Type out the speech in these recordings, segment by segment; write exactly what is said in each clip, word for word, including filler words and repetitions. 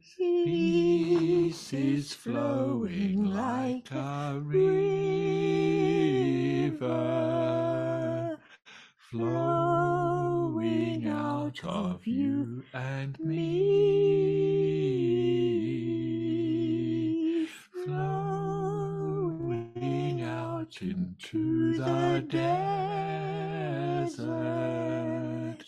Peace is flowing like a river, flowing out of you and me, flowing out into the desert,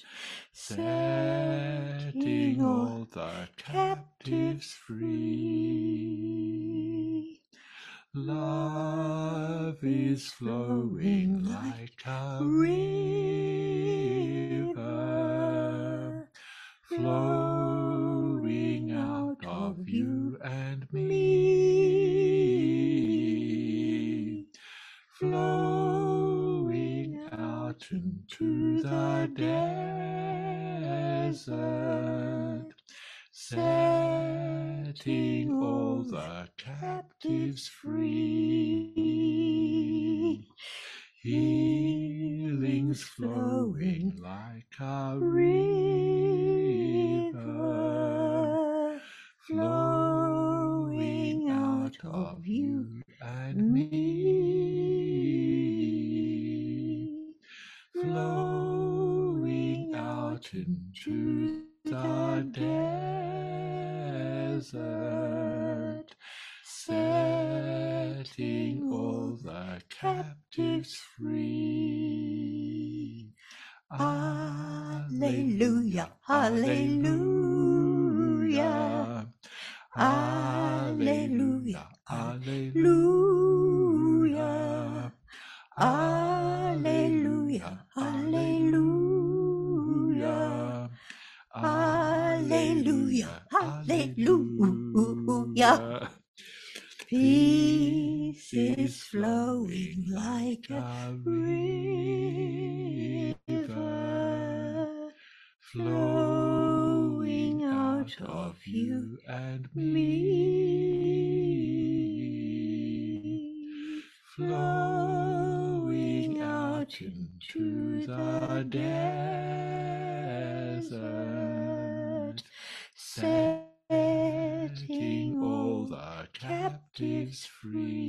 setting all the captives free. Love is flowing like a river, flowing out of you and me, flowing out into the desert, setting all the captives free. Healing's flowing like a river, flowing out of you and me, flowing out into the desert, setting all the captives free. Alleluia, alleluia, alleluia, alleluia, alleluia, alleluia, alleluia, alleluia. Peace is flowing like a river, flowing out of you and me, flowing out into the desert, setting all the captives free.